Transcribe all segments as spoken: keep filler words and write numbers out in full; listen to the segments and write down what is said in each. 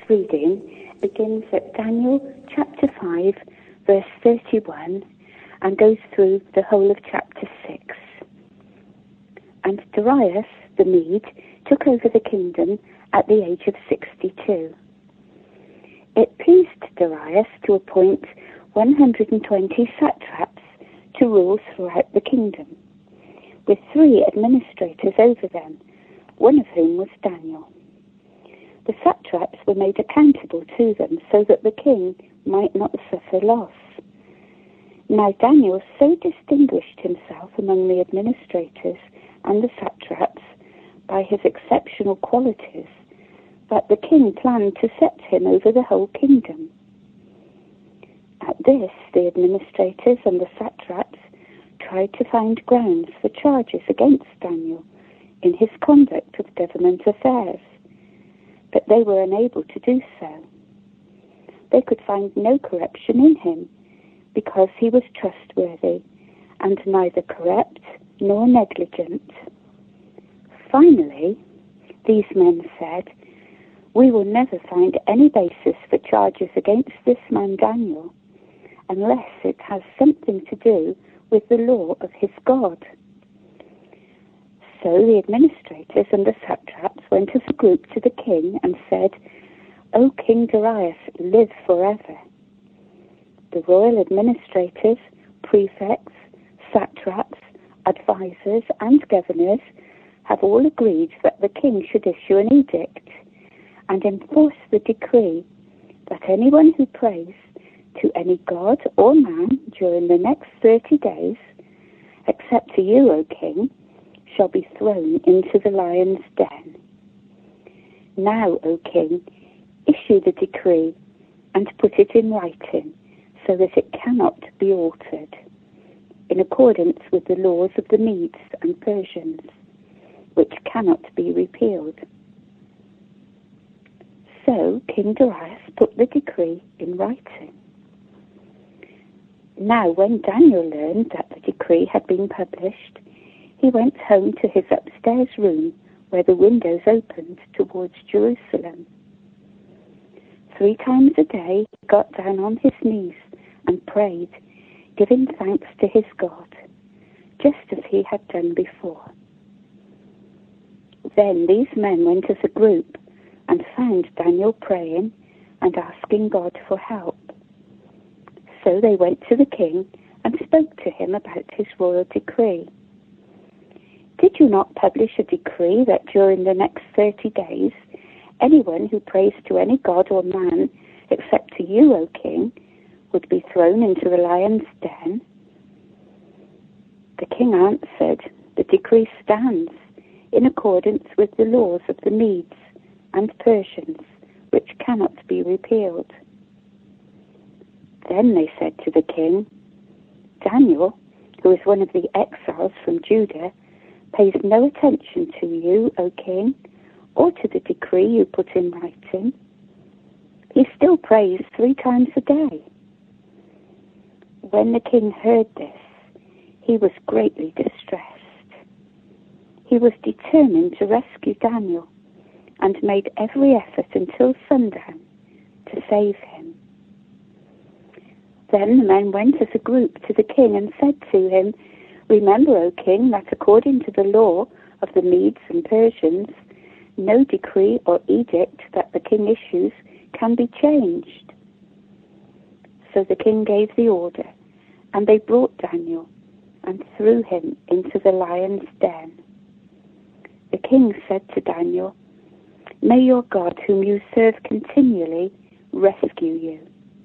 reading begins at Daniel chapter five, verse thirty-one, and goes through the whole of chapter six. And Darius the Mede took over the kingdom at the age of sixty-two. It pleased Darius to appoint one hundred twenty satraps to rule throughout the kingdom, with three administrators over them, one of whom was Daniel. The satraps were made accountable to them so that the king might not suffer loss. Now Daniel so distinguished himself among the administrators and the satraps by his exceptional qualities that the king planned to set him over the whole kingdom. At this, the administrators and the satraps tried to find grounds for charges against Daniel in his conduct of government affairs, but they were unable to do so. They could find no corruption in him because he was trustworthy and neither corrupt nor negligent. Finally, these men said, "We will never find any basis for charges against this man Daniel unless it has something to do with the law of his God." So the administrators and the satraps went as a group to the king and said, "O King Darius, live forever." The royal administrators, prefects, satraps, advisors, and governors have all agreed that the king should issue an edict and enforce the decree that anyone who prays to any god or man during the next thirty days, except to you, O king, shall be thrown into the lion's den. Now, O king, issue the decree and put it in writing so that it cannot be altered, in accordance with the laws of the Medes and Persians, which cannot be repealed. So King Darius put the decree in writing. Now when Daniel learned that the decree had been published, he went home to his upstairs room where the windows opened towards Jerusalem. Three times a day he got down on his knees and prayed, giving thanks to his God, just as he had done before. Then these men went as a group and found Daniel praying and asking God for help. So they went to the king and spoke to him about his royal decree. "Did you not publish a decree that during the next thirty days, anyone who prays to any god or man except to you, O king, would be thrown into the lion's den?" The king answered, "The decree stands in accordance with the laws of the Medes and Persians, which cannot be repealed." Then they said to the king, "Daniel, who is one of the exiles from Judah, pays no attention to you, O king, or to the decree you put in writing. He still prays three times a day." When the king heard this, he was greatly distressed. He was determined to rescue Daniel and made every effort until sundown to save him. Then the men went as a group to the king and said to him, "Remember, O king, that according to the law of the Medes and Persians, no decree or edict that the king issues can be changed." So the king gave the order, and they brought Daniel and threw him into the lion's den. The king said to Daniel, "May your God, whom you serve continually, rescue you."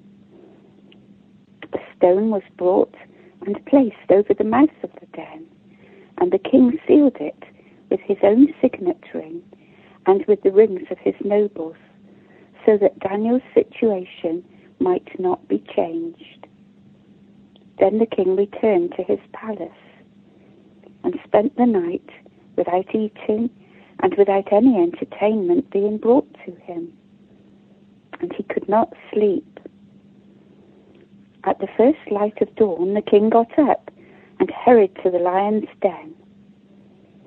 A stone was brought and placed over the mouth of the den, and the king sealed it with his own signet ring and with the rings of his nobles, so that Daniel's situation might not be changed. Then the king returned to his palace and spent the night without eating and without any entertainment being brought to him, and he could not sleep. At the first light of dawn, the king got up and hurried to the lion's den.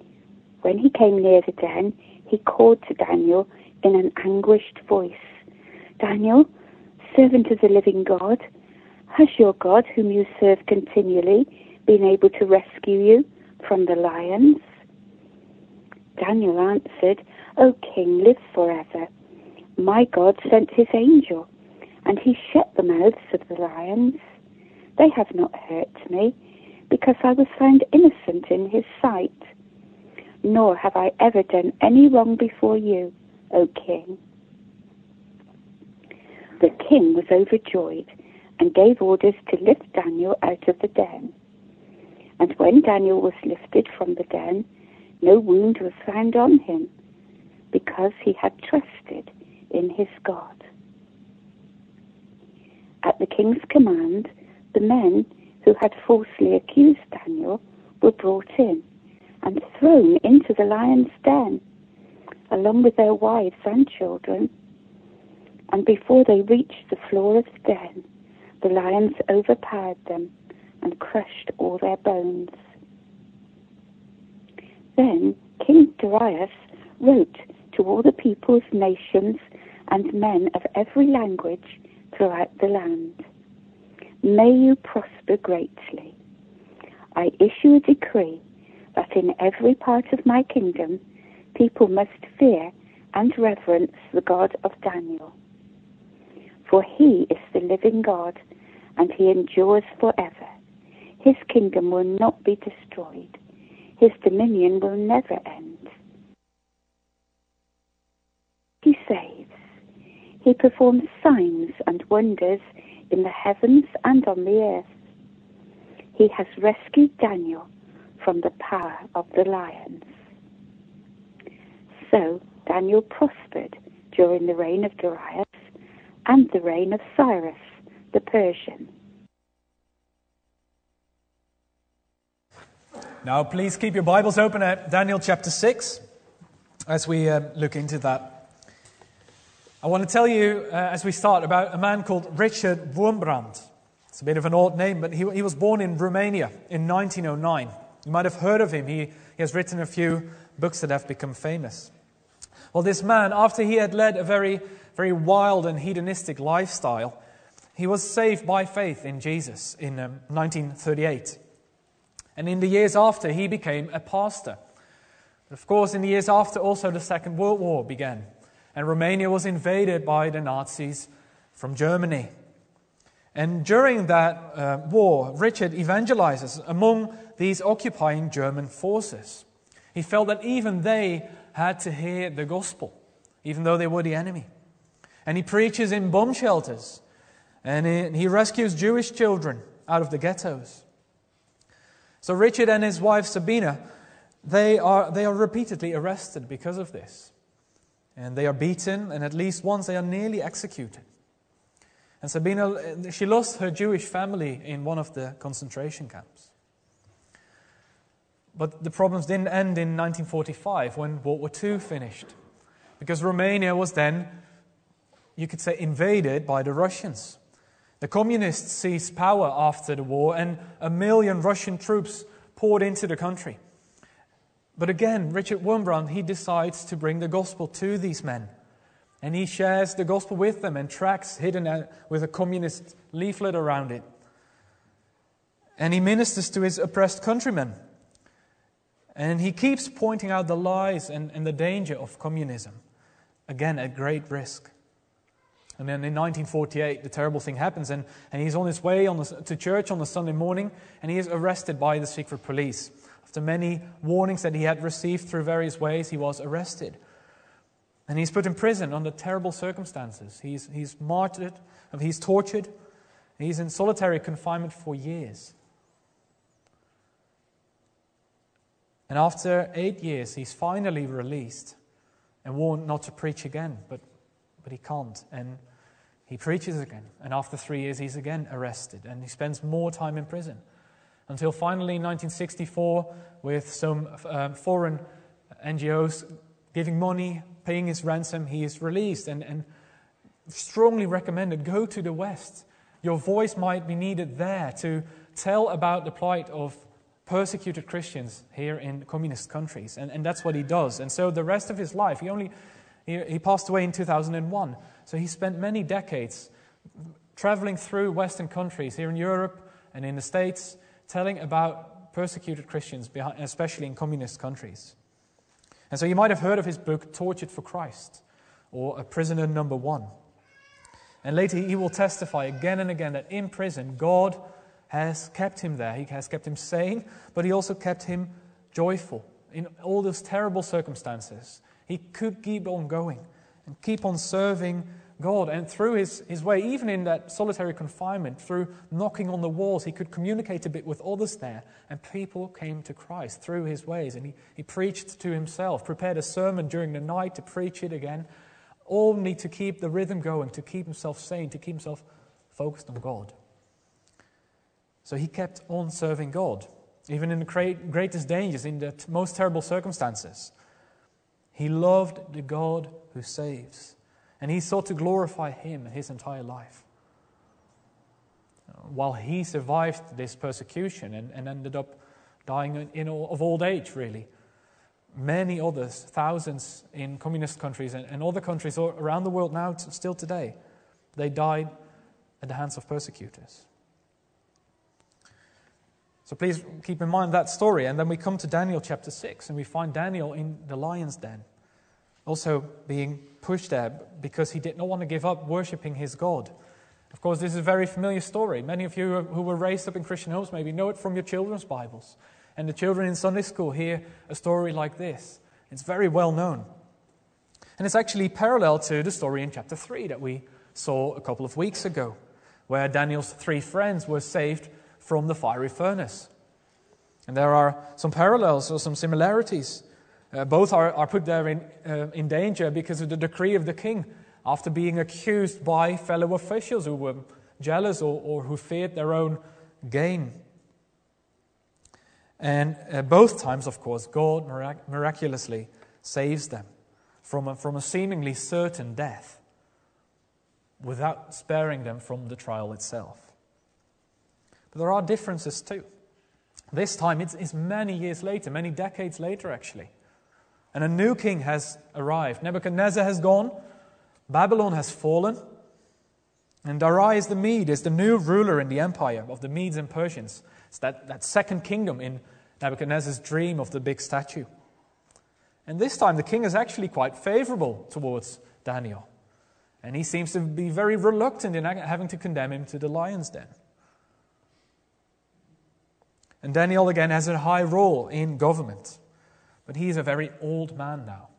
When he came near the den, he called to Daniel in an anguished voice Daniel, servant of the living God, has your God, whom you serve continually, been able to rescue you from the lions?" Daniel answered, "O king, live forever. My God sent his angel, and he shut the mouths of the lions. They have not hurt me, because I was found innocent in his sight. Nor have I ever done any wrong before you, O king." The king was overjoyed and gave orders to lift Daniel out of the den. And when Daniel was lifted from the den, no wound was found on him, because he had trusted in his God. At the king's command, the men who had falsely accused Daniel were brought in and thrown into the lion's den, along with their wives and children. And before they reached the floor of the den, the lions overpowered them and crushed all their bones. Then King Darius wrote to all the peoples, nations, and men of every language throughout the land, "May you prosper greatly. I issue a decree that in every part of my kingdom people must fear and reverence the God of Daniel. For he is the living God, and he endures forever. His kingdom will not be destroyed. His dominion will never end. He saves. He performs signs and wonders in the heavens and on the earth. He has rescued Daniel from the power of the lions." So Daniel prospered during the reign of Darius and the reign of Cyrus the Persian. Now, please keep your Bibles open at Daniel chapter six as we uh, look into that. I want to tell you, uh, as we start, about a man called Richard Wurmbrand. It's a bit of an odd name, but he, he was born in Romania in nineteen oh nine. You might have heard of him. He, he has written a few books that have become famous. Well, this man, after he had led a very, very wild and hedonistic lifestyle, he was saved by faith in Jesus in um, nineteen thirty-eight. And in the years after, he became a pastor. But of course, in the years after, also the Second World War began. And Romania was invaded by the Nazis from Germany. And during that uh, war, Richard evangelizes among these occupying German forces. He felt that even they had to hear the gospel, even though they were the enemy. And he preaches in bomb shelters. And he, he rescues Jewish children out of the ghettos. So Richard and his wife Sabina, they are they are repeatedly arrested because of this. And they are beaten, and at least once they are nearly executed. And Sabina, she lost her Jewish family in one of the concentration camps. But the problems didn't end in nineteen forty-five when World War Two finished. Because Romania was then, you could say, invaded by the Russians. The communists seized power after the war, and a million Russian troops poured into the country. But again, Richard Wurmbrand, he decides to bring the gospel to these men. And he shares the gospel with them and tracts hidden with a communist leaflet around it. And he ministers to his oppressed countrymen. And he keeps pointing out the lies and, and the danger of communism. Again, at great risk. And then in nineteen forty-eight, the terrible thing happens, and, and he's on his way on the, to church on a Sunday morning, and he is arrested by the secret police. After many warnings that he had received through various ways, he was arrested. And he's put in prison under terrible circumstances. He's, he's martyred, he's tortured, he's in solitary confinement for years. And after eight years, he's finally released and warned not to preach again, but but he can't, and he preaches again. And after three years, he's again arrested, and he spends more time in prison. Until finally, in nineteen sixty-four, with some uh, foreign N G Os giving money, paying his ransom, he is released, and, and strongly recommended, go to the West. Your voice might be needed there to tell about the plight of persecuted Christians here in communist countries. And, and that's what he does. And so the rest of his life, he only... He, he passed away in two thousand one. So he spent many decades traveling through Western countries here in Europe and in the States, telling about persecuted Christians, especially in communist countries. And so you might have heard of his book, Tortured for Christ, or A Prisoner Number One. And later he will testify again and again that in prison, God has kept him there. He has kept him sane, but he also kept him joyful in all those terrible circumstances. He could keep on going and keep on serving God. And through his, his way, even in that solitary confinement, through knocking on the walls, he could communicate a bit with others there. And people came to Christ through his ways. And he, he preached to himself, prepared a sermon during the night to preach it again, only to keep the rhythm going, to keep himself sane, to keep himself focused on God. So he kept on serving God, even in the great, greatest dangers, in the most terrible circumstances. He loved the God who saves, and he sought to glorify him his entire life. While he survived this persecution and, and ended up dying in, of old age, really, many others, thousands in communist countries and, and other countries around the world now, still today, they died at the hands of persecutors. So please keep in mind that story. And then we come to Daniel chapter six, and we find Daniel in the lion's den, also being pushed there because he did not want to give up worshipping his God. Of course, this is a very familiar story. Many of you who were raised up in Christian homes maybe know it from your children's Bibles. And the children in Sunday school hear a story like this. It's very well known. And it's actually parallel to the story in chapter three that we saw a couple of weeks ago, where Daniel's three friends were saved from the fiery furnace. And there are some parallels or some similarities. Uh, both are, are put there in, uh, in danger because of the decree of the king, after being accused by fellow officials who were jealous or, or who feared their own gain. And uh, both times, of course, God mirac- miraculously saves them from a, from a seemingly certain death without sparing them from the trial itself. But there are differences too. This time it's, it's many years later, many decades later actually. And a new king has arrived. Nebuchadnezzar has gone, Babylon has fallen, and Darius the Mede is the new ruler in the empire of the Medes and Persians. It's that, that second kingdom in Nebuchadnezzar's dream of the big statue. And this time the king is actually quite favorable towards Daniel. And he seems to be very reluctant in having to condemn him to the lion's den. And Daniel again has a high role in government. But he is a very old man now.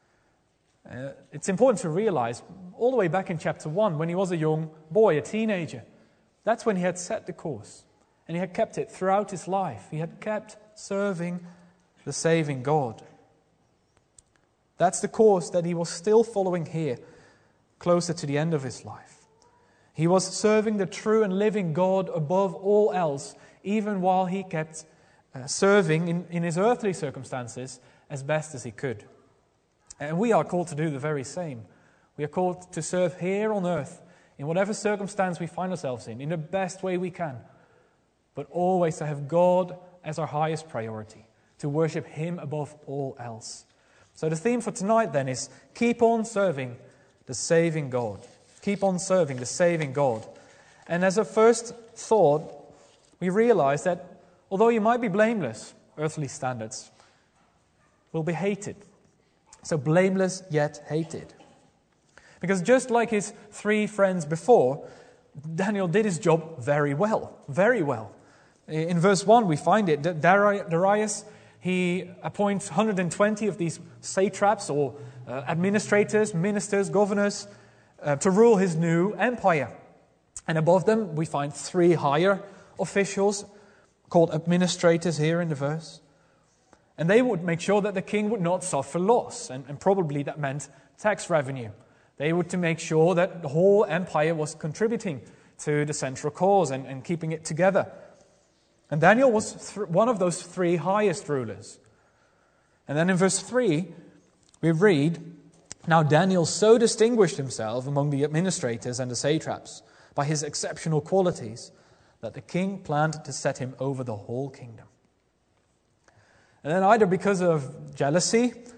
Uh, it's important to realize, all the way back in chapter one, when he was a young boy, a teenager, that's when he had set the course. And he had kept it throughout his life. He had kept serving the saving God. That's the course that he was still following here, closer to the end of his life. He was serving the true and living God above all else, even while he kept uh, serving in, in his earthly circumstances as best as he could. And we are called to do the very same. We are called to serve here on earth, in whatever circumstance we find ourselves in, in the best way we can, but always to have God as our highest priority, to worship Him above all else. So the theme for tonight then is keep on serving the saving God. Keep on serving the saving God. And as a first thought, we realize that although you might be blameless, earthly standards will be hated. So blameless yet hated. Because just like his three friends before, Daniel did his job very well. Very well. In verse one we find it. Darius, he appoints one hundred twenty of these satraps or uh, administrators, ministers, governors uh, to rule his new empire. And above them we find three higher officials called administrators here in the verse. And they would make sure that the king would not suffer loss. And, and probably that meant tax revenue. They were to make sure that the whole empire was contributing to the central cause and, and keeping it together. And Daniel was th- one of those three highest rulers. And then in verse three, we read, "Now Daniel so distinguished himself among the administrators and the satraps by his exceptional qualities that the king planned to set him over the whole kingdom." And then either because of jealousy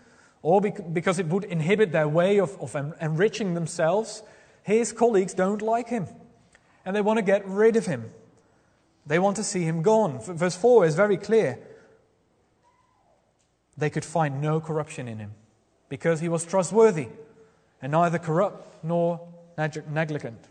or because it would inhibit their way of, of enriching themselves, his colleagues don't like him. And they want to get rid of him. They want to see him gone. Verse four is very clear. They could find no corruption in him because he was trustworthy and neither corrupt nor negligent.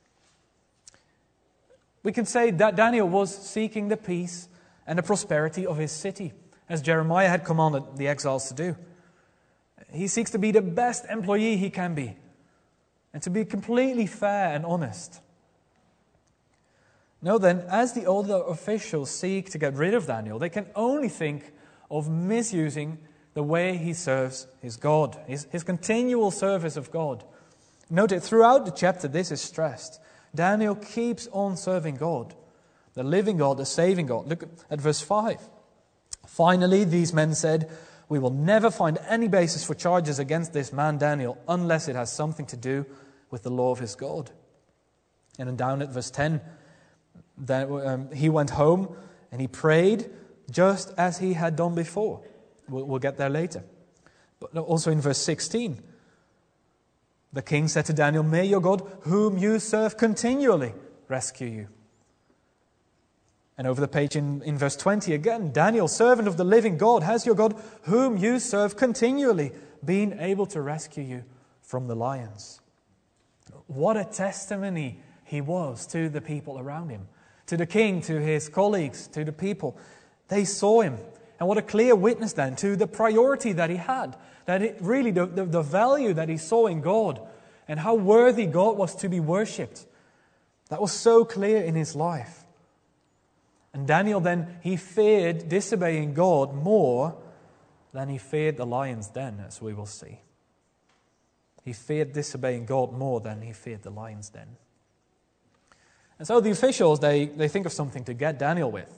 We can say that Daniel was seeking the peace and the prosperity of his city, as Jeremiah had commanded the exiles to do. He seeks to be the best employee he can be and to be completely fair and honest. Now then, as the older officials seek to get rid of Daniel, they can only think of misusing the way he serves his God, his, his continual service of God. Note it, throughout the chapter this is stressed. Daniel keeps on serving God, the living God, the saving God. Look at verse five. Finally, these men said, "We will never find any basis for charges against this man Daniel unless it has something to do with the law of his God." And then down at verse ten, then, um, he went home and he prayed just as he had done before. We'll, we'll get there later. But also in verse sixteen, the king said to Daniel, "May your God, whom you serve continually, rescue you." And over the page in, in verse twenty again, Daniel, servant of the living God, has your God, whom you serve continually, been able to rescue you from the lions? What a testimony he was to the people around him, to the king, to his colleagues, to the people. They saw him. And what a clear witness then to the priority that he had, that it really the, the, the value that he saw in God and how worthy God was to be worshipped. That was so clear in his life. And Daniel then, he feared disobeying God more than he feared the lion's den, as we will see. He feared disobeying God more than he feared the lion's den. And so the officials, they, they think of something to get Daniel with.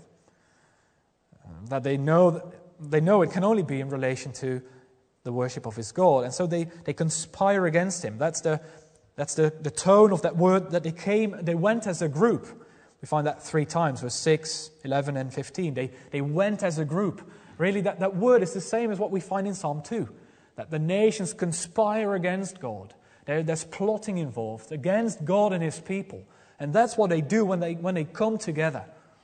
That they know they know it can only be in relation to the worship of his God. And so they, they conspire against him. That's the that's the, the tone of that word that they came, they went as a group. We find that three times, verse six, eleven, and fifteen. They they went as a group. Really, that, that word is the same as what we find in Psalm two. That the nations conspire against God. There, there's plotting involved against God and his people. And that's what they do when they when they come together.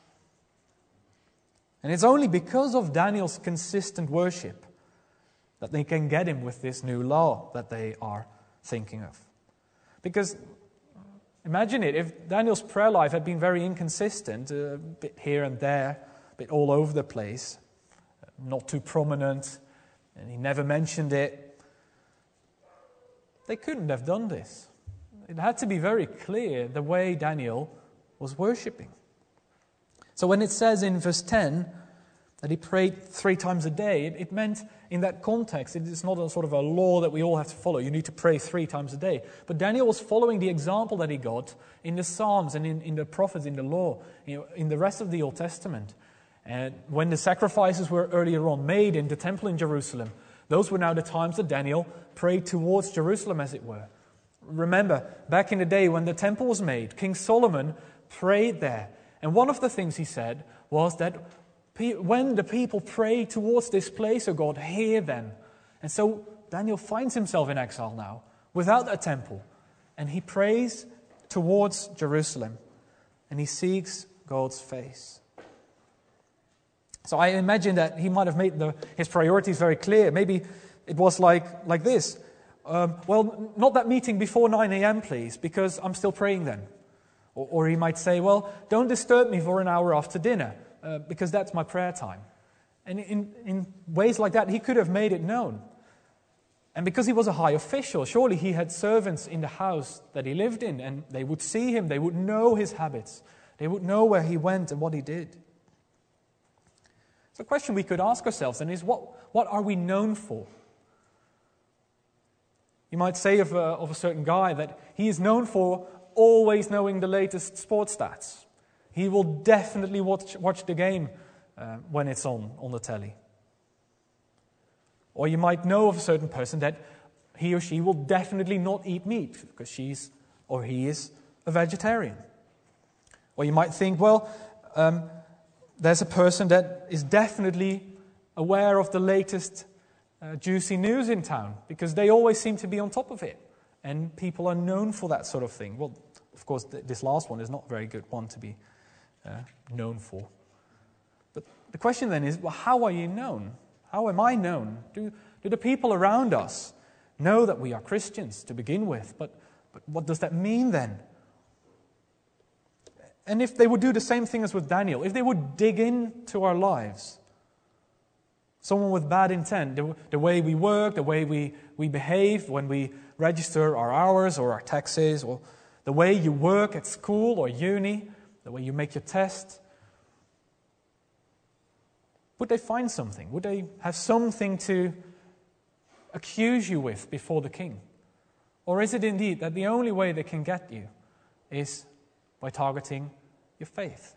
And it's only because of Daniel's consistent worship that they can get him with this new law that they are thinking of. Because imagine it, if Daniel's prayer life had been very inconsistent, a bit here and there, a bit all over the place, not too prominent, and he never mentioned it, they couldn't have done this. It had to be very clear the way Daniel was worshipping. So when it says in verse ten that he prayed three times a day, it, it meant in that context, it is not a sort of a law that we all have to follow. You need to pray three times a day. But Daniel was following the example that he got in the Psalms and in, in the prophets, in the law, you know, in the rest of the Old Testament. And when the sacrifices were earlier on made in the temple in Jerusalem, those were now the times that Daniel prayed towards Jerusalem, as it were. Remember, back in the day when the temple was made, King Solomon prayed there. And one of the things he said was that when the people pray towards this place, O God, hear them. And so Daniel finds himself in exile now, without a temple. And he prays towards Jerusalem. And he seeks God's face. So I imagine that he might have made the, his priorities very clear. Maybe it was like, like this. Um, well, not that meeting before nine a.m., please, because I'm still praying then. Or, or he might say, well, don't disturb me for an hour after dinner, uh, because that's my prayer time. And in, in ways like that, he could have made it known. And because he was a high official, surely he had servants in the house that he lived in, and they would see him, they would know his habits, they would know where he went and what he did. So the question we could ask ourselves then is, what, what are we known for? You might say of a, of a certain guy that he is known for always knowing the latest sports stats. He will definitely watch, watch the game uh, when it's on, on the telly. Or you might know of a certain person that he or she will definitely not eat meat because she's or he is a vegetarian. Or you might think, well, um, there's a person that is definitely aware of the latest uh, juicy news in town, because they always seem to be on top of it. And people are known for that sort of thing. Well, of course, th- this last one is not a very good one to be uh, known for. But the question then is, well, how are you known? How am I known? Do, do the people around us know that we are Christians to begin with? But, but what does that mean then? And if they would do the same thing as with Daniel, if they would dig into our lives, someone with bad intent, the, the way we work, the way we, we behave when we register our hours or our taxes, or the way you work at school or uni, the way you make your test, would they find something? Would they have something to accuse you with before the king? Or is it indeed that the only way they can get you is by targeting your faith?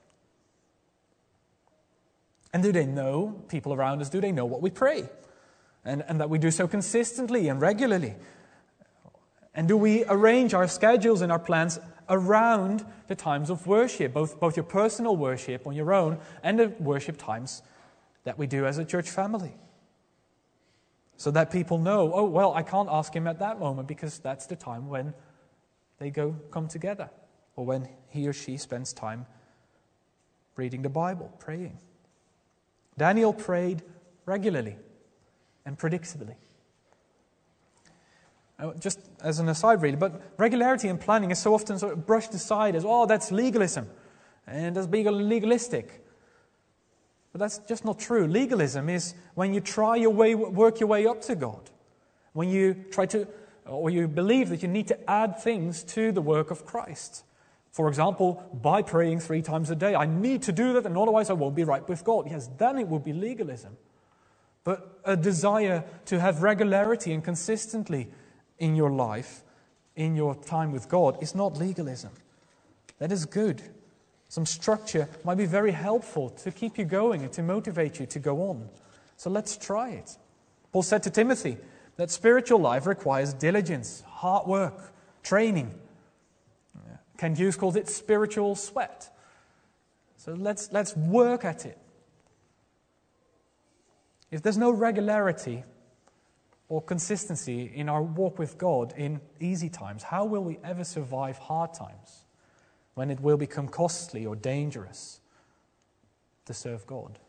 And do they know, people around us, do they know what we pray? And, and that we do so consistently and regularly? And do we arrange our schedules and our plans around the times of worship, both, both your personal worship on your own and the worship times that we do as a church family? So that people know, oh, well, I can't ask him at that moment because that's the time when they go come together, or when he or she spends time reading the Bible, praying. Daniel prayed regularly and predictably. Just as an aside, really, but regularity in planning is so often sort of brushed aside as, oh, that's legalism, and that's being legalistic. But that's just not true. Legalism is when you try your way, work your way up to God, when you try to, or you believe that you need to add things to the work of Christ. For example, by praying three times a day, I need to do that, and otherwise I won't be right with God. Yes, then it would be legalism. But a desire to have regularity and consistently in your life, in your time with God, is not legalism. That is good. Some structure might be very helpful to keep you going and to motivate you to go on. So let's try it. Paul said to Timothy that spiritual life requires diligence, hard work, training. Ken Hughes calls it spiritual sweat. So let's, let's work at it. If there's no regularity or consistency in our walk with God in easy times, how will we ever survive hard times when it will become costly or dangerous to serve God?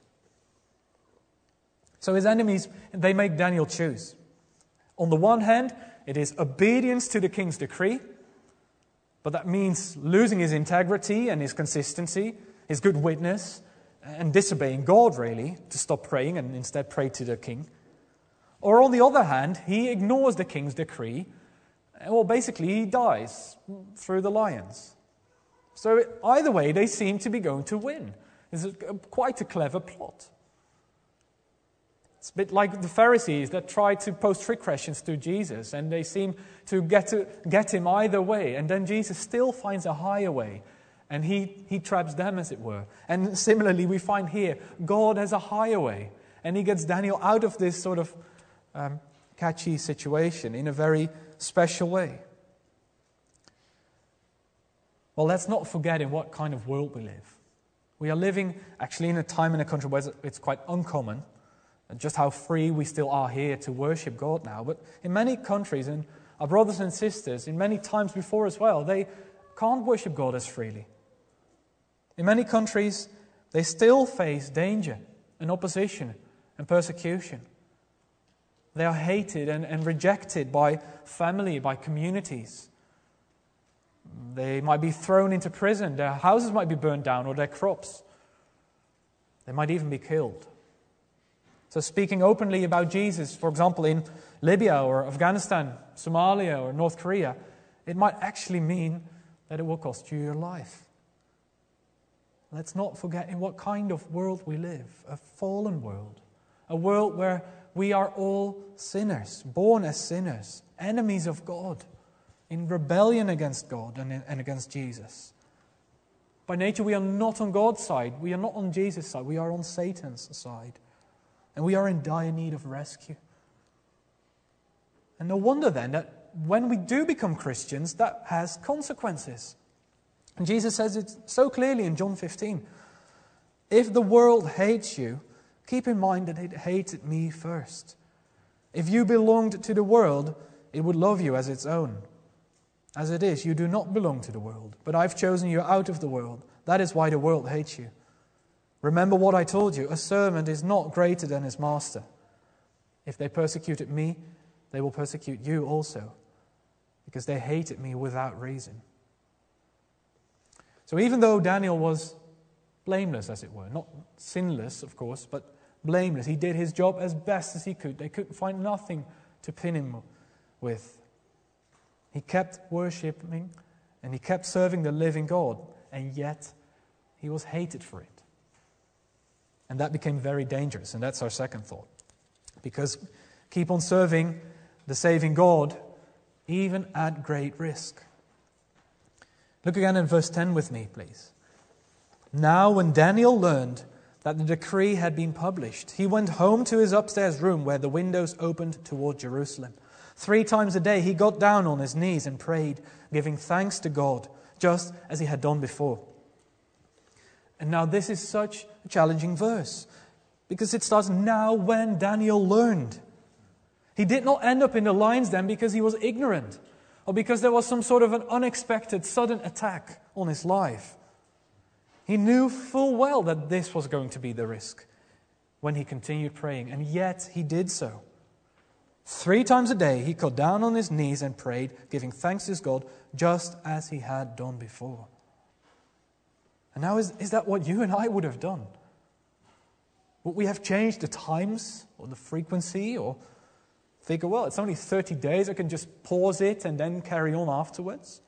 So his enemies, they make Daniel choose. On the one hand, it is obedience to the king's decree, but that means losing his integrity and his consistency, his good witness, and disobeying God, really, to stop praying and instead pray to the king. Or on the other hand, he ignores the king's decree, and well, basically he dies through the lions. So either way, they seem to be going to win. It's a, quite a clever plot. It's a bit like the Pharisees that tried to pose trick questions to Jesus, and they seem to get to get him either way, and then Jesus still finds a higher way, and he, he traps them, as it were. And similarly, we find here, God has a higher way, and he gets Daniel out of this sort of um, catchy situation in a very special way. Well, let's not forget in what kind of world we live. We are living actually in a time in a country where it's quite uncommon, and just how free we still are here to worship God now. But in many countries, and our brothers and sisters, in many times before as well, they can't worship God as freely. In many countries, they still face danger and opposition and persecution. They are hated and, and rejected by family, by communities. They might be thrown into prison. Their houses might be burned down, or their crops. They might even be killed. So speaking openly about Jesus, for example, in Libya or Afghanistan, Somalia or North Korea, it might actually mean that it will cost you your life. Let's not forget in what kind of world we live, a fallen world, a world where we are all sinners, born as sinners, enemies of God, in rebellion against God and, and against Jesus. By nature, we are not on God's side. We are not on Jesus' side. We are on Satan's side. And we are in dire need of rescue. And no wonder then that when we do become Christians, that has consequences. And Jesus says it so clearly in John fifteen. If the world hates you, keep in mind that it hated me first. If you belonged to the world, it would love you as its own. As it is, you do not belong to the world, but I've chosen you out of the world. That is why the world hates you. Remember what I told you, a servant is not greater than his master. If they persecuted me, they will persecute you also, because they hated me without reason. So even though Daniel was blameless, as it were, not sinless, of course, but blameless, he did his job as best as he could. They couldn't find nothing to pin him with. He kept worshipping and he kept serving the living God, and yet he was hated for it. And that became very dangerous, and that's our second thought. Because keep on serving the saving God, even at great risk. Look again in verse ten with me, please. Now when Daniel learned that the decree had been published, he went home to his upstairs room where the windows opened toward Jerusalem. Three times a day he got down on his knees and prayed, giving thanks to God, just as he had done before. And now this is such a challenging verse, because it starts now when Daniel learned. He did not end up in the lion's den because he was ignorant, or because there was some sort of an unexpected sudden attack on his life. He knew full well that this was going to be the risk when he continued praying, and yet he did so. Three times a day he got down on his knees and prayed, giving thanks to his God, just as he had done before. And now is, is that what you and I would have done? Would we have changed the times or the frequency, or figure, well, it's only thirty days, I can just pause it and then carry on afterwards?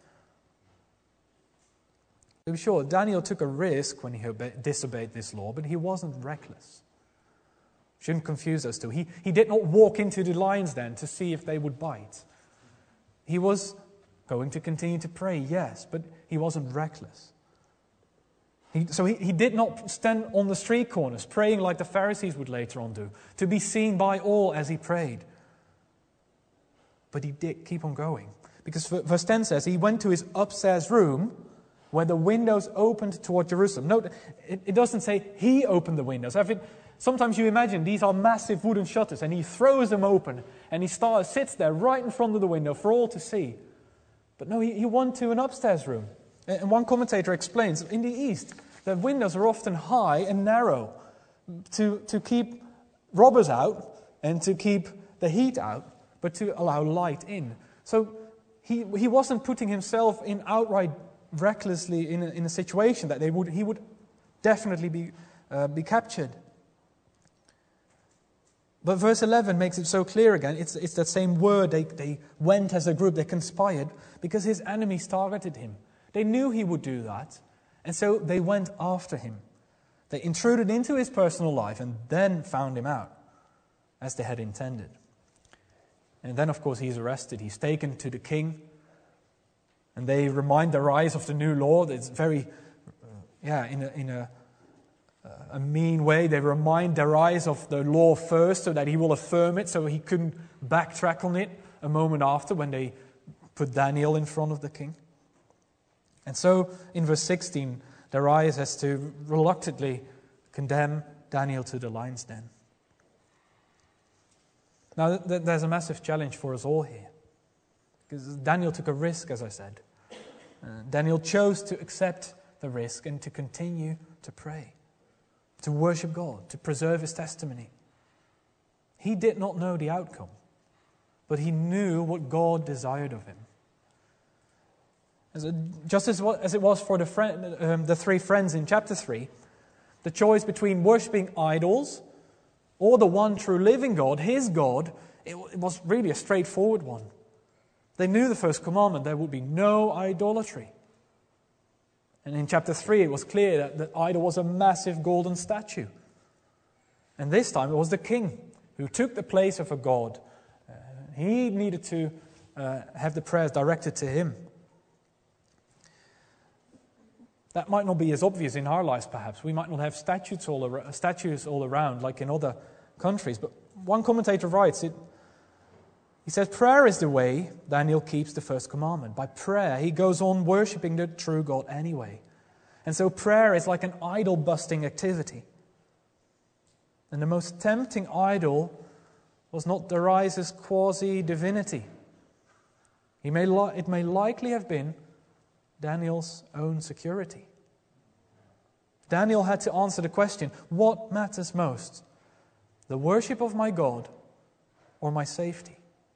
To be sure, Daniel took a risk when he disobeyed this law, but he wasn't reckless. Shouldn't confuse us two. He, he did not walk into the lions den to see if they would bite. He was going to continue to pray, yes, but he wasn't reckless. He, so he, he did not stand on the street corners praying like the Pharisees would later on do, to be seen by all as he prayed. But he did keep on going. Because verse ten says, he went to his upstairs room where the windows opened toward Jerusalem. Note, it, it doesn't say he opened the windows. I mean, sometimes you imagine these are massive wooden shutters and he throws them open and he starts, sits there right in front of the window for all to see. But no, he, he went to an upstairs room. And one commentator explains, in the East, the windows are often high and narrow to, to keep robbers out and to keep the heat out, but to allow light in. So he he wasn't putting himself in outright recklessly in a, in a situation that they would he would definitely be uh, be captured. But verse eleven makes it so clear again. It's it's that same word. They they went as a group. They conspired because his enemies targeted him. They knew he would do that, and so they went after him. They intruded into his personal life and then found him out, as they had intended. And then, of course, he's arrested. He's taken to the king. And they remind their eyes of the new law. It's very, uh, yeah, in a, in a, uh, a mean way. They remind their eyes of the law first so that he will affirm it, so he couldn't backtrack on it a moment after when they put Daniel in front of the king. And so, in verse sixteen, Darius has to reluctantly condemn Daniel to the lion's den. Now, th- there's a massive challenge for us all here. Because Daniel took a risk, as I said. Uh, Daniel chose to accept the risk and to continue to pray, to worship God, to preserve his testimony. He did not know the outcome, but he knew what God desired of him. As a, just as, as it was for the, friend, um, the three friends in chapter three, the choice between worshipping idols or the one true living God, his God, it, it was really a straightforward one. They knew the first commandment, there would be no idolatry. And in chapter three, it was clear that the idol was a massive golden statue. And this time it was the king who took the place of a god. Uh, he needed to uh, have the prayers directed to him. That might not be as obvious in our lives, perhaps. We might not have statues all, ar- statues all around like in other countries. But one commentator writes, it, he says, prayer is the way Daniel keeps the first commandment. By prayer, he goes on worshipping the true God anyway. And so prayer is like an idol-busting activity. And the most tempting idol was not Darius' quasi-divinity. He may li- it may likely have been Daniel's own security. Daniel had to answer the question, what matters most? The worship of my God or my safety?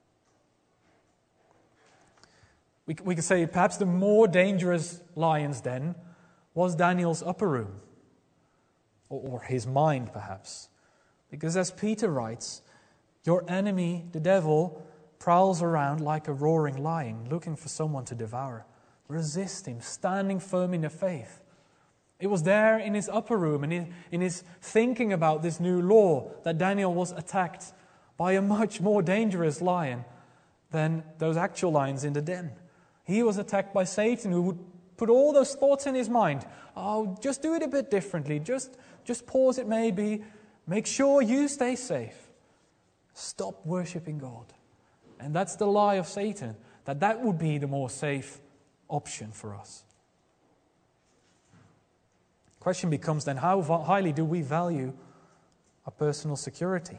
We, we could say perhaps the more dangerous lion's den was Daniel's upper room, or, or his mind perhaps. Because as Peter writes, your enemy, the devil, prowls around like a roaring lion, looking for someone to devour. Resist him, standing firm in the faith. It was there in his upper room, and in, in his thinking about this new law, that Daniel was attacked by a much more dangerous lion than those actual lions in the den. He was attacked by Satan, who would put all those thoughts in his mind. Oh, just do it a bit differently. Just, just pause it maybe. Make sure you stay safe. Stop worshipping God. And that's the lie of Satan, that that would be the more safe option for us. The question becomes then, how highly do we value our personal security?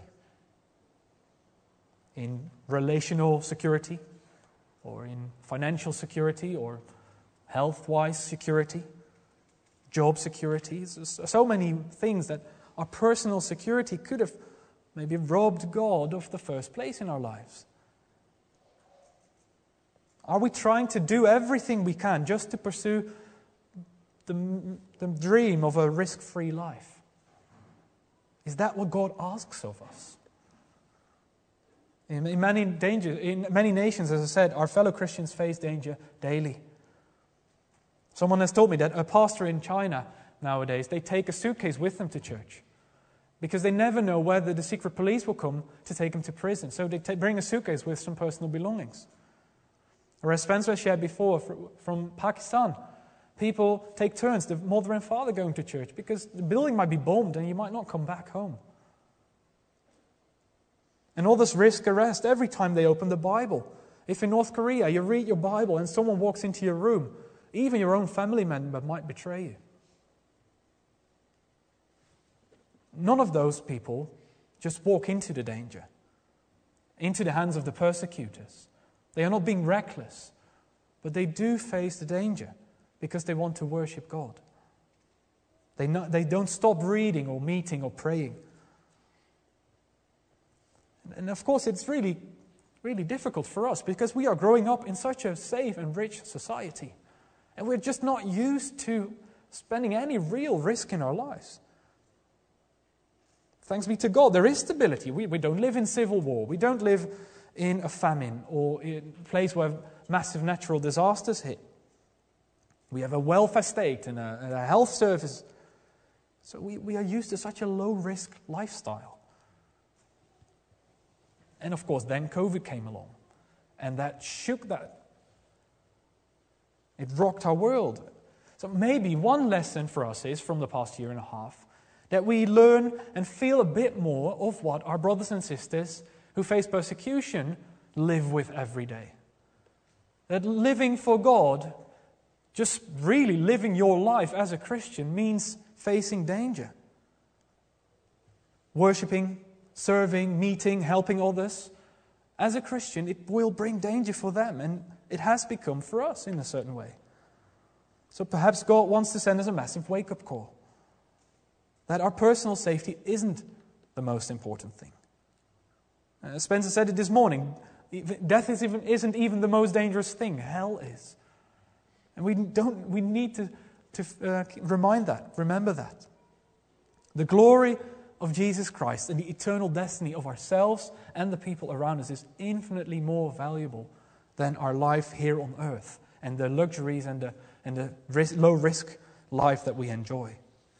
In relational security, or in financial security, or health-wise security, job security. There's so many things that our personal security could have maybe robbed God of the first place in our lives. Are we trying to do everything we can just to pursue the, the dream of a risk-free life? Is that what God asks of us? In, in many danger, in many nations, as I said, our fellow Christians face danger daily. Someone has told me that a pastor in China nowadays, they take a suitcase with them to church because they never know whether the secret police will come to take them to prison. So they t- bring a suitcase with some personal belongings. Or as Spencer shared before, from Pakistan, people take turns, the mother and father going to church, because the building might be bombed and you might not come back home. And others risk arrest every time they open the Bible. If in North Korea you read your Bible and someone walks into your room, even your own family member might betray you. None of those people just walk into the danger, into the hands of the persecutors. They are not being reckless, but they do face the danger because they want to worship God. They, not, they don't stop reading or meeting or praying. And of course, it's really, really difficult for us because we are growing up in such a safe and rich society. And we're just not used to spending any real risk in our lives. Thanks be to God, there is stability. We, we don't live in civil war. We don't live in a famine or in a place where massive natural disasters hit. We have a welfare state and a, and a health service. So we, we are used to such a low-risk lifestyle. And of course, then COVID came along. And that shook that. It rocked our world. So maybe one lesson for us is, from the past year and a half, that we learn and feel a bit more of what our brothers and sisters who face persecution live with every day. That living for God, just really living your life as a Christian, means facing danger. Worshipping, serving, meeting, helping others. As a Christian, it will bring danger for them, and it has become for us in a certain way. So perhaps God wants to send us a massive wake-up call. That our personal safety isn't the most important thing. Uh, Spencer said it this morning. Death is even, isn't even the most dangerous thing. Hell is. And we don't. We need to, to uh, remind that, remember that. The glory of Jesus Christ and the eternal destiny of ourselves and the people around us is infinitely more valuable than our life here on earth and the luxuries and the, and the risk, low-risk life that we enjoy.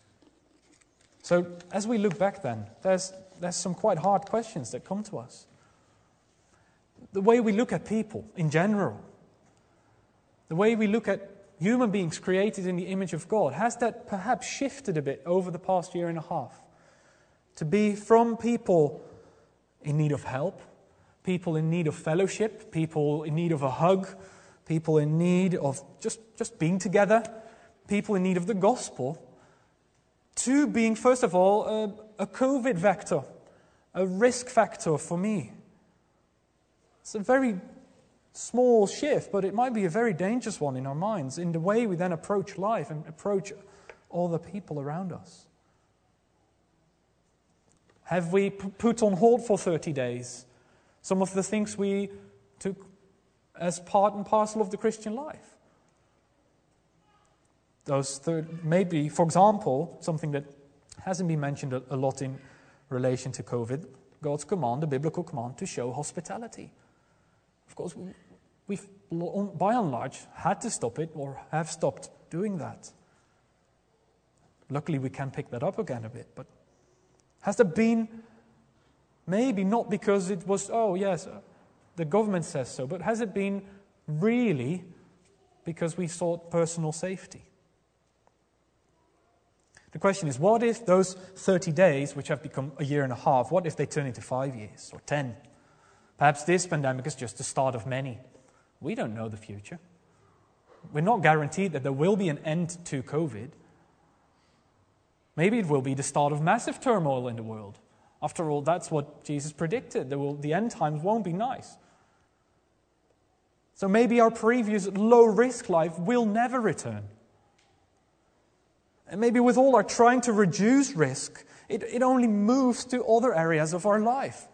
So as we look back then, there's, there's some quite hard questions that come to us. The way we look at people in general, the way we look at human beings created in the image of God, has that perhaps shifted a bit over the past year and a half? To be from people in need of help, people in need of fellowship, people in need of a hug, people in need of just, just being together, people in need of the gospel, to being, first of all, a, a COVID vector, a risk factor for me. It's a very small shift, but it might be a very dangerous one in our minds, in the way we then approach life and approach all the people around us. Have we p- put on hold for thirty days some of the things we took as part and parcel of the Christian life? Those thir- maybe, for example, something that hasn't been mentioned a, a lot in relation to COVID, God's command, the biblical command to show hospitality. Of course, we, we've by and large had to stop it or have stopped doing that. Luckily, we can pick that up again a bit, but has there been, maybe not because it was, oh yes, the government says so, but has it been really because we sought personal safety? The question is, what if those thirty days, which have become a year and a half, what if they turn into five years or ten? Perhaps this pandemic is just the start of many. We don't know the future. We're not guaranteed that there will be an end to COVID. Maybe it will be the start of massive turmoil in the world. After all, that's what Jesus predicted. There will, the end times won't be nice. So maybe our previous low-risk life will never return. And maybe with all our trying to reduce risk, it, it only moves to other areas of our life.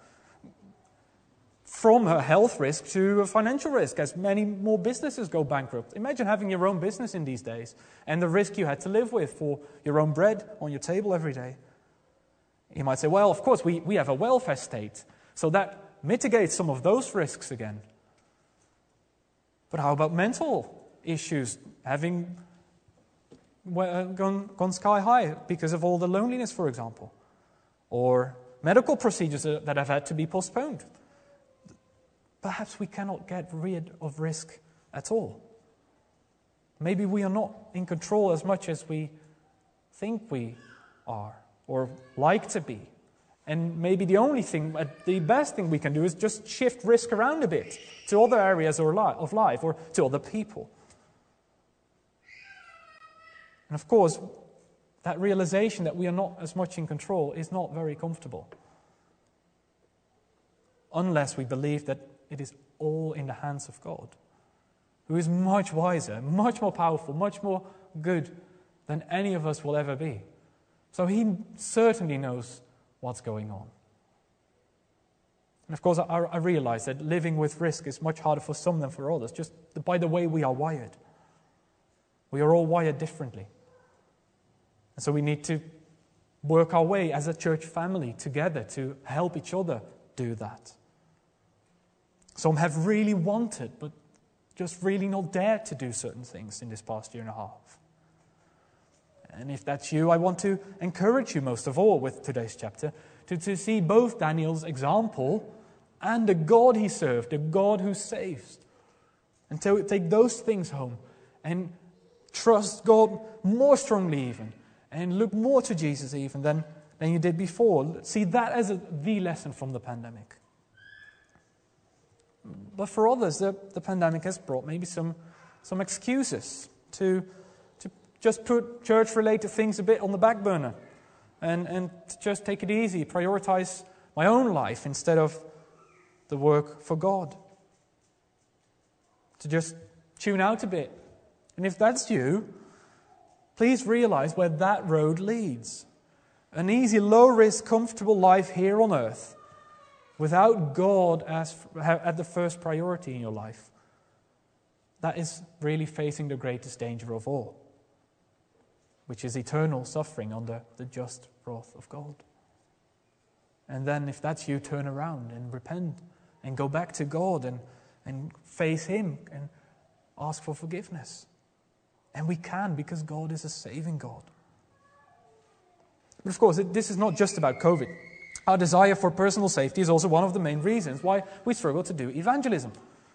From a health risk to a financial risk, as many more businesses go bankrupt. Imagine having your own business in these days and the risk you had to live with for your own bread on your table every day. You might say, well, of course, we, we have a welfare state, so that mitigates some of those risks again. But how about mental issues, having gone, gone sky high because of all the loneliness, for example? Or medical procedures that have had to be postponed? Perhaps we cannot get rid of risk at all. Maybe we are not in control as much as we think we are or like to be. And maybe the only thing, the best thing we can do is just shift risk around a bit to other areas of life or to other people. And of course, that realization that we are not as much in control is not very comfortable. Unless we believe that it is all in the hands of God, who is much wiser, much more powerful, much more good than any of us will ever be. So he certainly knows what's going on. And of course, I, I realize that living with risk is much harder for some than for others, just by the way we are wired. We are all wired differently. And so we need to work our way as a church family together to help each other do that. Some have really wanted, but just really not dared to do certain things in this past year and a half. And if that's you, I want to encourage you most of all with today's chapter to, to see both Daniel's example and the God he served, the God who saves. And to take those things home and trust God more strongly even, and look more to Jesus even than, than you did before. See that as a, the lesson from the pandemic. But for others, the, the pandemic has brought maybe some, some excuses to, to just put church-related things a bit on the back burner and, and to just take it easy, prioritize my own life instead of the work for God. To just tune out a bit. And if that's you, please realize where that road leads. An easy, low-risk, comfortable life here on earth without God as at the first priority in your life, that is really facing the greatest danger of all, which is eternal suffering under the just wrath of God. And then if that's you, turn around and repent and go back to God and, and face Him and ask for forgiveness. And we can, because God is a saving God. But of course, this is not just about COVID. Our desire for personal safety is also one of the main reasons why we struggle to do evangelism.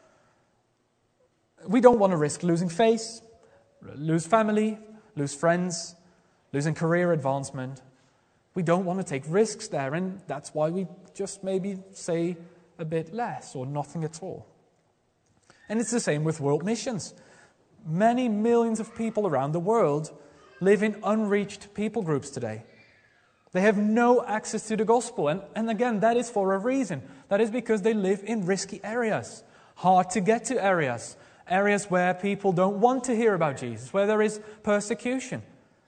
We don't want to risk losing face, lose family, lose friends, losing career advancement. We don't want to take risks there, and that's why we just maybe say a bit less or nothing at all. And it's the same with world missions. Many millions of people around the world live in unreached people groups today. They have no access to the gospel. And, and again, that is for a reason. That is because they live in risky areas, hard to get to areas, areas where people don't want to hear about Jesus, where there is persecution.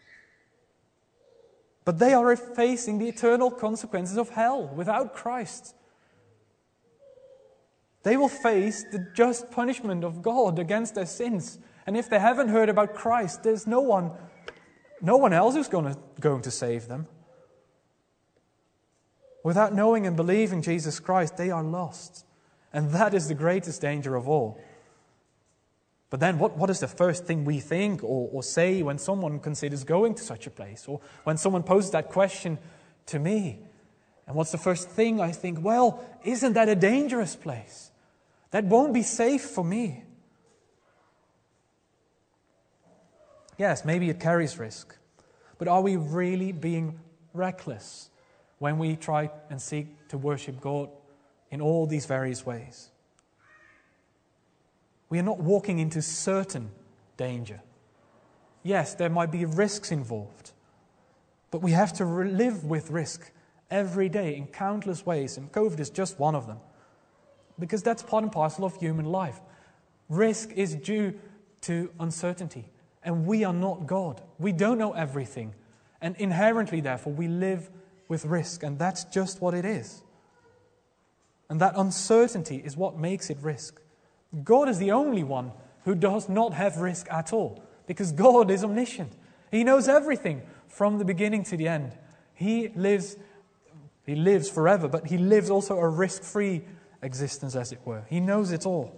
But they are facing the eternal consequences of hell without Christ. They will face the just punishment of God against their sins. And if they haven't heard about Christ, there's no one, no one else who's going to, going to save them. Without knowing and believing Jesus Christ, they are lost. And that is the greatest danger of all. But then what, what is the first thing we think or, or say when someone considers going to such a place? Or when someone poses that question to me? And what's the first thing I think? Well, isn't that a dangerous place? That won't be safe for me. Yes, maybe it carries risk. But are we really being reckless when we try and seek to worship God in all these various ways? We are not walking into certain danger. Yes, there might be risks involved, but we have to live with risk every day in countless ways, and COVID is just one of them, because that's part and parcel of human life. Risk is due to uncertainty, and we are not God. We don't know everything, and inherently, therefore, we live with risk, and that's just what it is. And that uncertainty is what makes it risk. God is the only one who does not have risk at all, because God is omniscient. He knows everything from the beginning to the end. He lives, he lives forever, but he lives also a risk-free existence, as it were. He knows it all.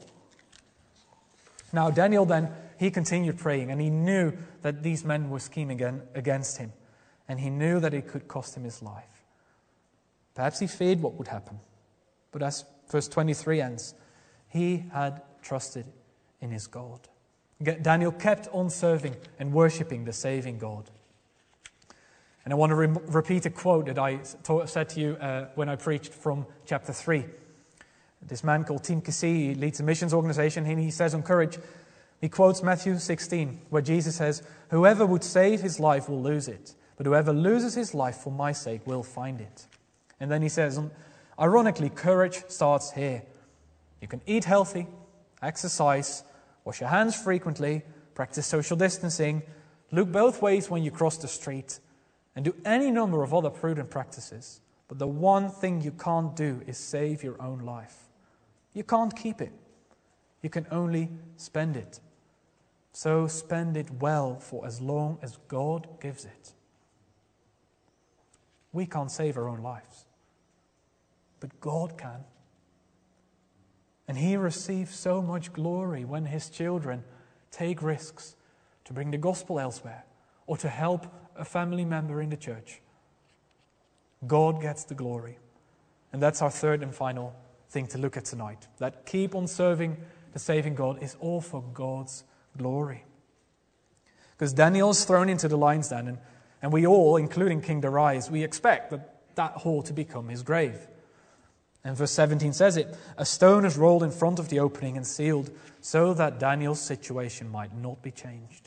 Now, Daniel then, he continued praying, and he knew that these men were scheming against him, and he knew that it could cost him his life. Perhaps he feared what would happen, but as verse twenty-three ends, he had trusted in his God. Daniel kept on serving and worshipping the saving God. And I want to re- repeat a quote that I taught, said to you uh, when I preached from chapter three. This man called Tim Keesee, he leads a missions organization, and he says on courage, he quotes Matthew sixteen, where Jesus says, "Whoever would save his life will lose it, but whoever loses his life for my sake will find it." And then he says, ironically, courage starts here. You can eat healthy, exercise, wash your hands frequently, practice social distancing, look both ways when you cross the street, and do any number of other prudent practices. But the one thing you can't do is save your own life. You can't keep it. You can only spend it. So spend it well for as long as God gives it. We can't save our own lives, but God can. And He receives so much glory when His children take risks to bring the gospel elsewhere or to help a family member in the church. God gets the glory. And that's our third and final thing to look at tonight. That keep on serving the saving God is all for God's glory. Because Daniel is thrown into the lion's den, and, and we all, including King Darius, we expect that, that hole to become his grave. And verse seventeen says it, "A stone is rolled in front of the opening and sealed, so that Daniel's situation might not be changed."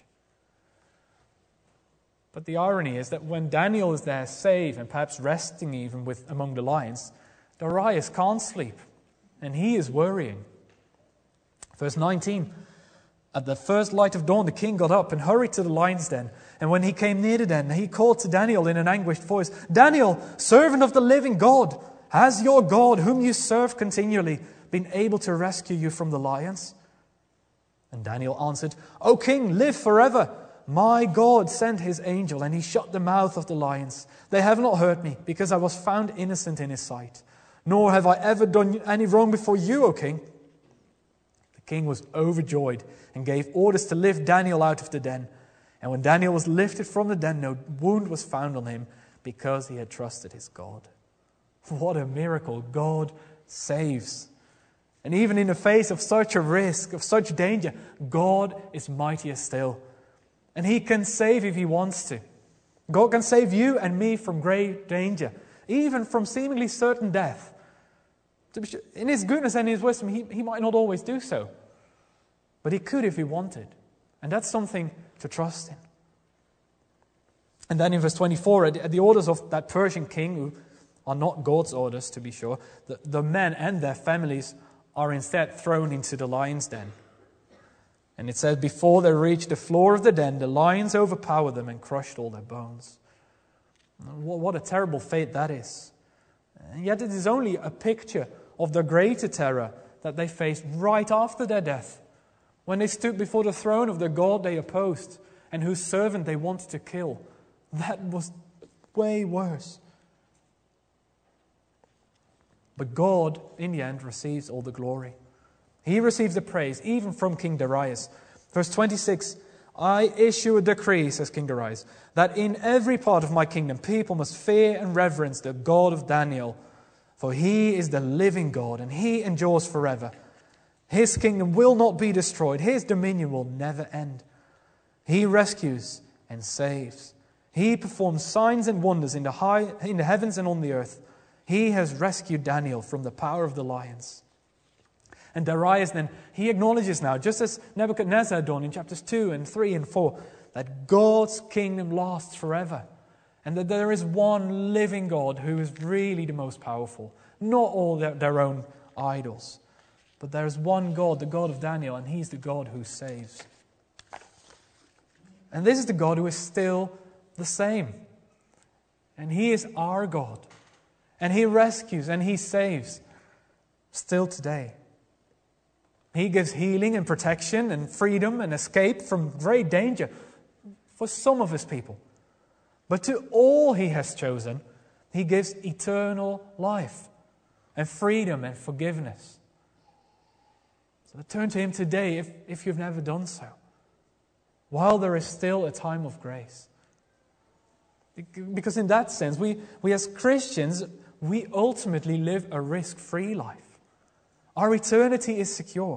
But the irony is that when Daniel is there safe and perhaps resting even with among the lions, Darius can't sleep, and he is worrying. Verse nineteen, "At the first light of dawn the king got up and hurried to the lion's den. And when he came near the den, he called to Daniel in an anguished voice, 'Daniel, servant of the living God, has your God, whom you serve continually, been able to rescue you from the lions?' And Daniel answered, 'O king, live forever. My God sent his angel, and he shut the mouth of the lions. They have not hurt me, because I was found innocent in his sight. Nor have I ever done any wrong before you, O king.' The king was overjoyed and gave orders to lift Daniel out of the den. And when Daniel was lifted from the den, no wound was found on him, because he had trusted his God." What a miracle. God saves. And even in the face of such a risk, of such danger, God is mightier still. And He can save if He wants to. God can save you and me from great danger, even from seemingly certain death. In His goodness and His wisdom, He, he might not always do so. But He could if He wanted. And that's something to trust in. And then in verse twenty-four, at the orders of that Persian king, who are not God's orders to be sure, the, the men and their families are instead thrown into the lion's den. And it says, before they reached the floor of the den, the lions overpowered them and crushed all their bones. What a terrible fate that is. And yet it is only a picture of the greater terror that they faced right after their death, when they stood before the throne of the God they opposed and whose servant they wanted to kill. That was way worse. But God, in the end, receives all the glory. He receives the praise, even from King Darius. Verse twenty-six, I issue a decree, says King Darius, that in every part of my kingdom people must fear and reverence the God of Daniel, for he is the living God, and he endures forever. His kingdom will not be destroyed. His dominion will never end. He rescues and saves. He performs signs and wonders in the high, in the heavens and on the earth. He has rescued Daniel from the power of the lions. And Darius then, he acknowledges now, just as Nebuchadnezzar had done in chapters two and three and four, that God's kingdom lasts forever. And that there is one living God who is really the most powerful. Not all their, their own idols. But there is one God, the God of Daniel, and He's the God who saves. And this is the God who is still the same. And He is our God. And He rescues and He saves still today. He gives healing and protection and freedom and escape from great danger for some of His people. But to all He has chosen, He gives eternal life and freedom and forgiveness. So turn to Him today if, if you've never done so, while there is still a time of grace. Because in that sense, we, we as Christians, we ultimately live a risk-free life. Our eternity is secure.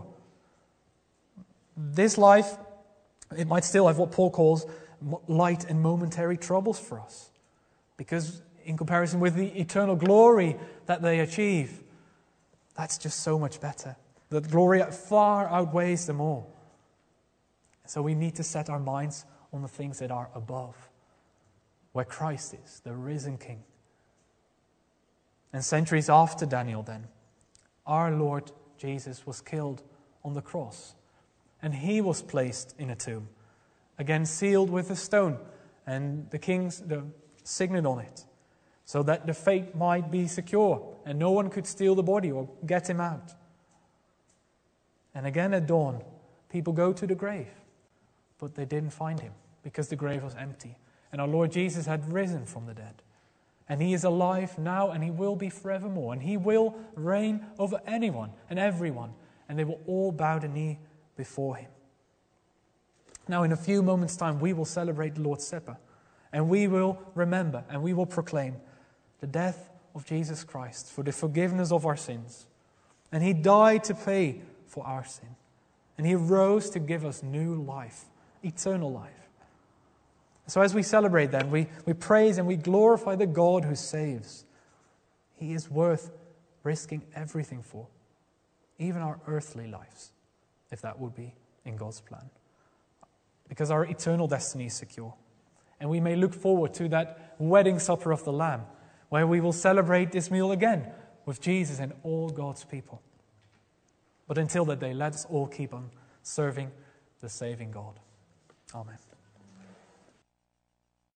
This life, it might still have what Paul calls light and momentary troubles for us. Because in comparison with the eternal glory that they achieve, that's just so much better. The glory far outweighs them all. So we need to set our minds on the things that are above, where Christ is, the risen King. And centuries after Daniel then, our Lord Jesus was killed on the cross. And He was placed in a tomb, again sealed with a stone, and the king's the signet on it, so that the fate might be secure, and no one could steal the body or get Him out. And again at dawn, people go to the grave, but they didn't find Him, because the grave was empty. And our Lord Jesus had risen from the dead. And He is alive now, and He will be forevermore. And He will reign over anyone and everyone. And they will all bow the knee before Him. Now, in a few moments' time, we will celebrate the Lord's Supper. And we will remember and we will proclaim the death of Jesus Christ for the forgiveness of our sins. And He died to pay for our sin. And He rose to give us new life, eternal life. So as we celebrate then, we, we praise and we glorify the God who saves. He is worth risking everything for, even our earthly lives, if that would be in God's plan. Because our eternal destiny is secure. And we may look forward to that wedding supper of the Lamb, where we will celebrate this meal again with Jesus and all God's people. But until that day, let us all keep on serving the saving God. Amen.